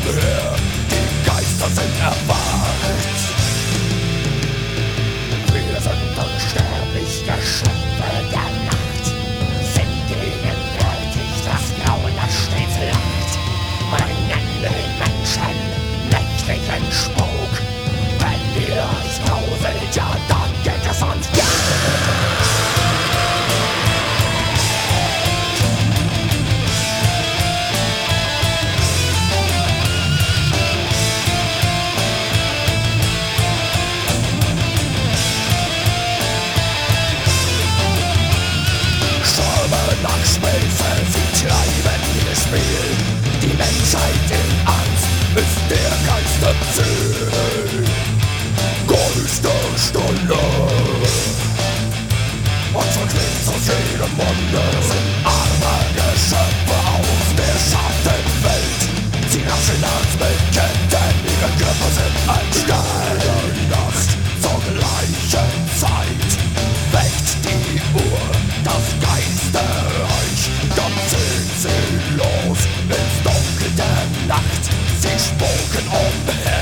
hör, die Geister sind erwacht. Wir sind unsterbliche Schöpfe der Nacht, sind gegenwärtig das Grauen, das stets lacht. Bringen den Menschen nächtlichen Spuk. Wenn ihr euch gruselt, ja, dann geht es uns gut. Nachspelze, sie treiben ihr Spiel. Die Menschheit in Angst ist der Geisterziel. Geisterstunde. Und verklebt aus jedem Munde sind arme Geschöpfe aus der Schattenwelt. Sie raschen ans mit Ketten, ihre Körper sind ein Stein. Nacht zur gleichen Zeit weckt die Uhr das Geisterreich. Dann ziehen sie los ins Dunkel der Nacht. Sie spuken umher.